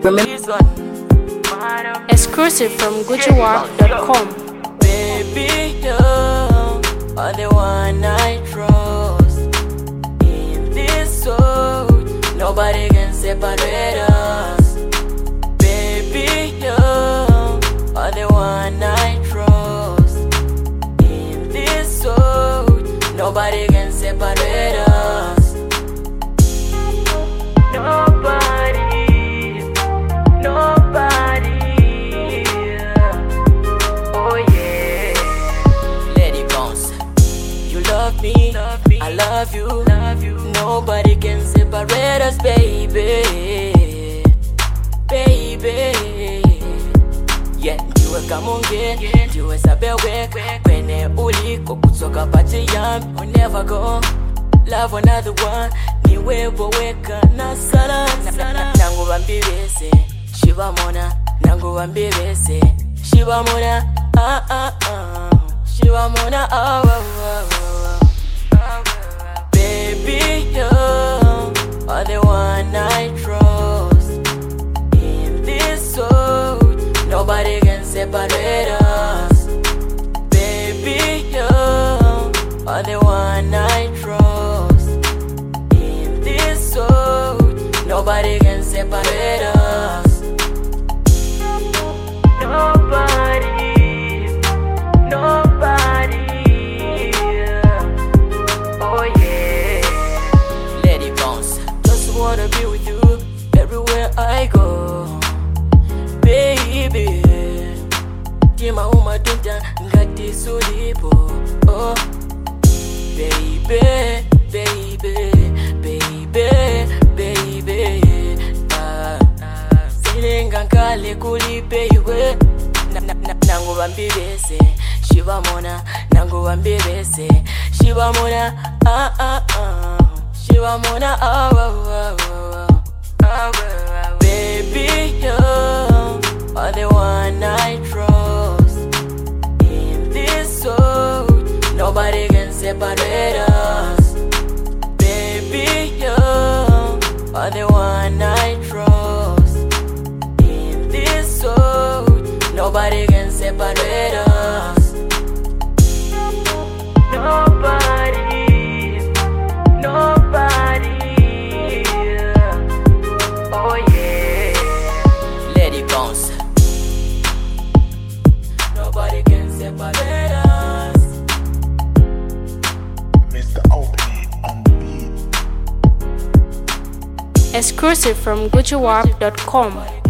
Exclusive from GucciWarp.com. Baby, you are the one I trust. In this world, nobody can separate us. Baby, you are the one I trust. In this world, nobody can separate us. I love you. Nobody can separate us, baby. Baby. Yeah, ndiwe kamunge, ndiwe sabewe. Kwene uliko kutoka pati yami. I'll never go, love another one. Niwe woweka na sala. Nangu wambibese, shiva mona. Nangu wambibese, shiva mona. Shiva mona, Baby, you are the one I trust. In this world, nobody can separate us. Baby, you are the one I trust. In this world, nobody can separate us. Nobody. Wanna be with you everywhere I go, baby. Kima umadunja ngati sulipo, oh, baby, baby, baby, baby. Silinga nkale kulipe iwe. Nangu wambibese, shiva mona. Nangu wambibese, shiva mona. Shiva mona, Baby, you are the one I trust. In this world, nobody can separate us. Baby, you are the one I trust. In this world, nobody can separate us. Nobody can separate us. Mr. Oakley on the beat. Exclusive from GucciWarp.com.